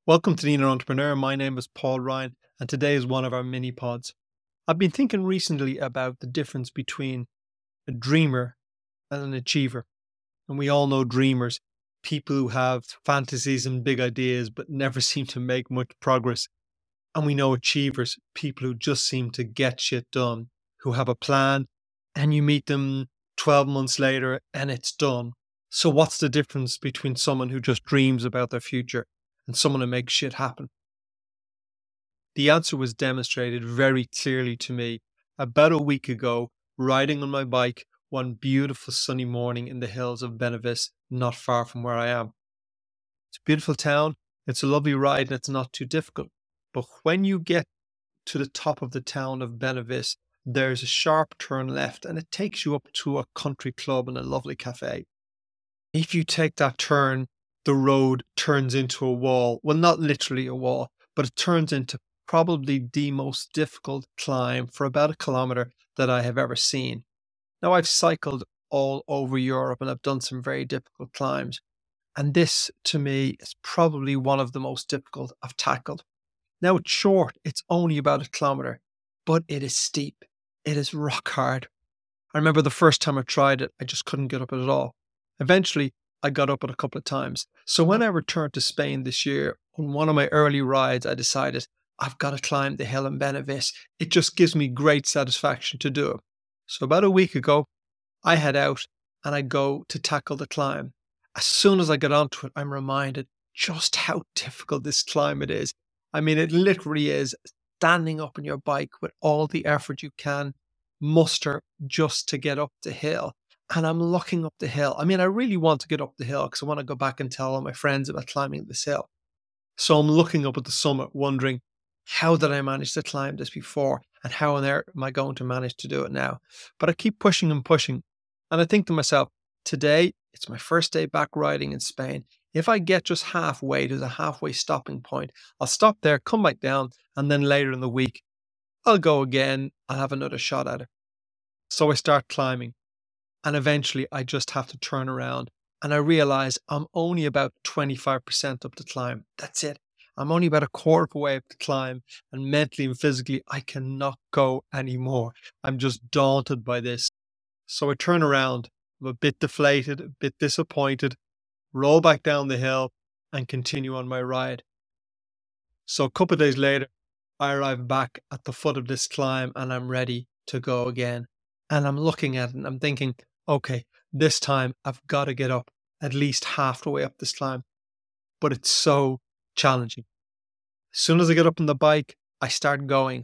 Welcome to the Inner Entrepreneur. My name is Paul Ryan, and today is one of our mini pods. I've been thinking recently about the difference between a dreamer and an achiever. And we all know dreamers, people who have fantasies and big ideas but never seem to make much progress. And we know achievers, people who just seem to get shit done, who have a plan, and you meet them 12 months later and it's done. So what's the difference between someone who just dreams about their future and someone who makes shit happen? The answer was demonstrated very clearly to me about a week ago, riding on my bike one beautiful sunny morning in the hills of Benevis, not far from where I am. It's a beautiful town, it's a lovely ride, and it's not too difficult. But when you get to the top of the town of Benevis, there's a sharp turn left and it takes you up to a country club and a lovely cafe. If you take that turn, the road turns into a wall. Well, not literally a wall, but it turns into probably the most difficult climb for about a kilometer that I have ever seen. Now, I've cycled all over Europe and I've done some very difficult climbs. And this, to me, is probably one of the most difficult I've tackled. Now, it's short, it's only about a kilometer, but it is steep. It is rock hard. I remember the first time I tried it, I just couldn't get up it at all. Eventually, I got up it a couple of times. So when I returned to Spain this year, on one of my early rides, I decided I've got to climb the hill in Benevis. It just gives me great satisfaction to do it. So about a week ago, I head out and I go to tackle the climb. As soon as I get onto it, I'm reminded just how difficult this climb it is. I mean, it literally is standing up on your bike with all the effort you can muster just to get up the hill. And I'm looking up the hill. I mean, I really want to get up the hill because I want to go back and tell all my friends about climbing this hill. So I'm looking up at the summit, wondering, how did I manage to climb this before? And how on earth am I going to manage to do it now? But I keep pushing and pushing. And I think to myself, today, it's my first day back riding in Spain. If I get just halfway, there's a halfway stopping point. I'll stop there, come back down, and then later in the week, I'll go again. I'll have another shot at it. So I start climbing. And eventually I just have to turn around and I realize I'm only about 25% up the climb. That's it. I'm only about a quarter of the way up the climb, and mentally and physically, I cannot go anymore. I'm just daunted by this. So I turn around, I'm a bit deflated, a bit disappointed, roll back down the hill and continue on my ride. So a couple of days later, I arrive back at the foot of this climb and I'm ready to go again. And I'm looking at it and I'm thinking, okay, this time I've got to get up at least half the way up this climb. But it's so challenging. As soon as I get up on the bike, I start going.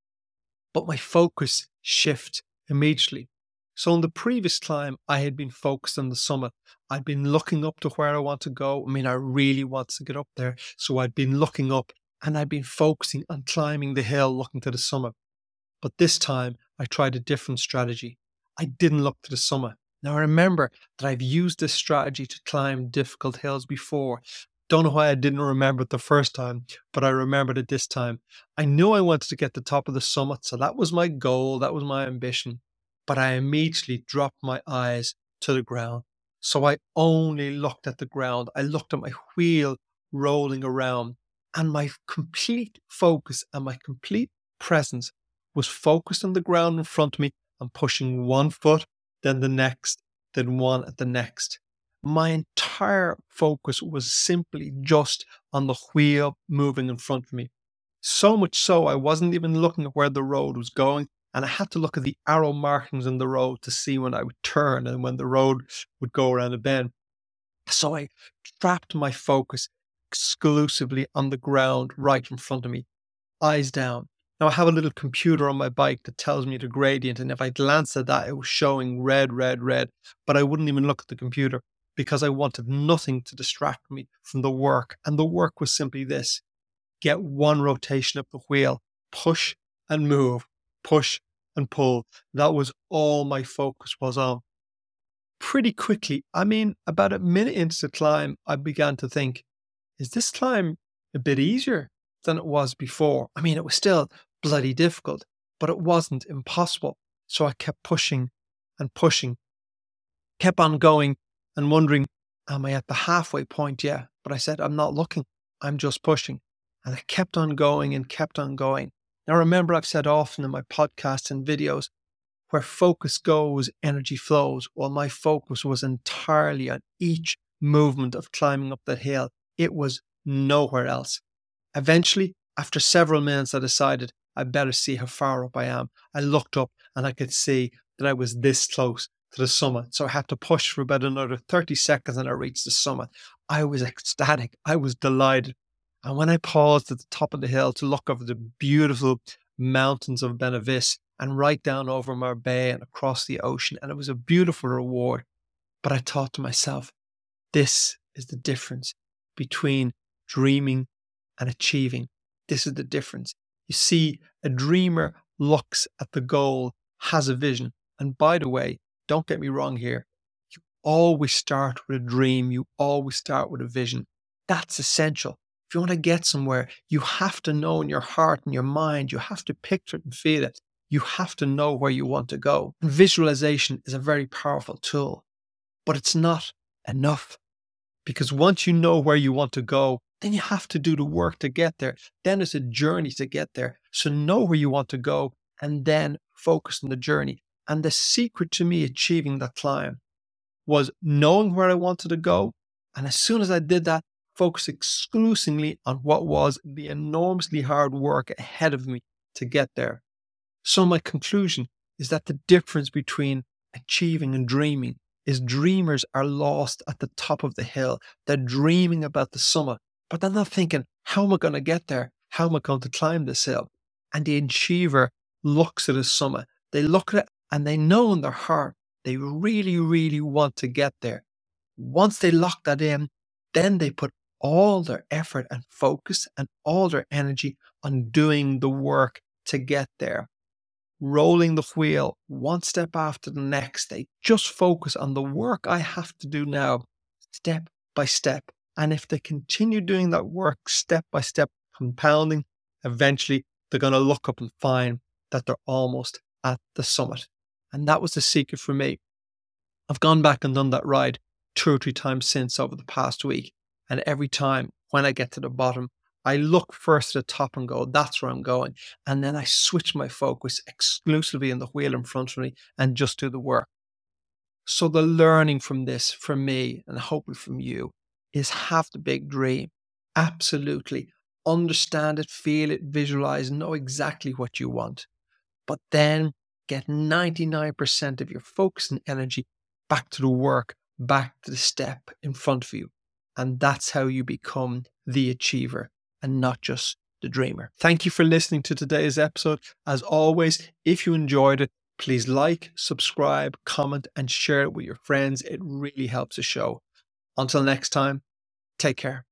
But my focus shifts immediately. So on the previous climb, I had been focused on the summit. I'd been looking up to where I want to go. I mean, I really want to get up there. So I'd been looking up and I'd been focusing on climbing the hill, looking to the summit. But this time, I tried a different strategy. I didn't look to the summit. Now, I remember that I've used this strategy to climb difficult hills before. Don't know why I didn't remember it the first time, but I remembered it this time. I knew I wanted to get to the top of the summit, so that was my goal, that was my ambition. But I immediately dropped my eyes to the ground. So I only looked at the ground. I looked at my wheel rolling around, and my complete focus and my complete presence was focused on the ground in front of me and pushing one foot, then the next, then one at the next. My entire focus was simply just on the wheel moving in front of me. So much so, I wasn't even looking at where the road was going, and I had to look at the arrow markings on the road to see when I would turn and when the road would go around a bend. So I trapped my focus exclusively on the ground right in front of me, eyes down. Now, I have a little computer on my bike that tells me the gradient, and if I glanced at that, it was showing red, red, red, but I wouldn't even look at the computer because I wanted nothing to distract me from the work. And the work was simply this: get one rotation of the wheel, push and move, push and pull. That was all my focus was on. Pretty quickly, I mean, about a minute into the climb, I began to think, is this climb a bit easier than it was before? I mean, it was still bloody difficult, but it wasn't impossible. So I kept pushing and pushing, kept on going and wondering, am I at the halfway point yet? But I said, I'm not looking. I'm just pushing. And I kept on going and kept on going. Now, remember, I've said often in my podcasts and videos, where focus goes, energy flows. Well, my focus was entirely on each movement of climbing up that hill. It was nowhere else. Eventually, after several minutes, I decided I better see how far up I am. I looked up and I could see that I was this close to the summit. So I had to push for about another 30 seconds and I reached the summit. I was ecstatic. I was delighted. And when I paused at the top of the hill to look over the beautiful mountains of Benavis and right down over Marbella and across the ocean, and it was a beautiful reward. But I thought to myself, this is the difference between dreaming and achieving. This is the difference. You see, a dreamer looks at the goal, has a vision. And by the way, don't get me wrong here. You always start with a dream. You always start with a vision. That's essential. If you want to get somewhere, you have to know in your heart and your mind, you have to picture it and feel it. You have to know where you want to go. And visualization is a very powerful tool, but it's not enough. Because once you know where you want to go, then you have to do the work to get there. Then it's a journey to get there. So know where you want to go and then focus on the journey. And the secret to me achieving that climb was knowing where I wanted to go. And as soon as I did that, focus exclusively on what was the enormously hard work ahead of me to get there. So my conclusion is that the difference between achieving and dreaming is dreamers are lost at the top of the hill. They're dreaming about the summit, but they're not thinking, how am I going to get there? How am I going to climb this hill? And the achiever looks at the summit. They look at it and they know in their heart they really, really want to get there. Once they lock that in, then they put all their effort and focus and all their energy on doing the work to get there. Rolling the wheel one step after the next. They just focus on the work I have to do now, step by step. And if they continue doing that work step by step, compounding, eventually they're going to look up and find that they're almost at the summit. And that was the secret for me. I've gone back and done that ride 2 or 3 times since over the past week. And every time when I get to the bottom, I look first at the top and go, that's where I'm going. And then I switch my focus exclusively on the wheel in front of me and just do the work. So the learning from this, from me and hopefully from you, is have the big dream. Absolutely. Understand it, feel it, visualize, know exactly what you want. But then get 99% of your focus and energy back to the work, back to the step in front of you. And that's how you become the achiever and not just the dreamer. Thank you for listening to today's episode. As always, if you enjoyed it, please like, subscribe, comment, and share it with your friends. It really helps the show. Until next time, take care.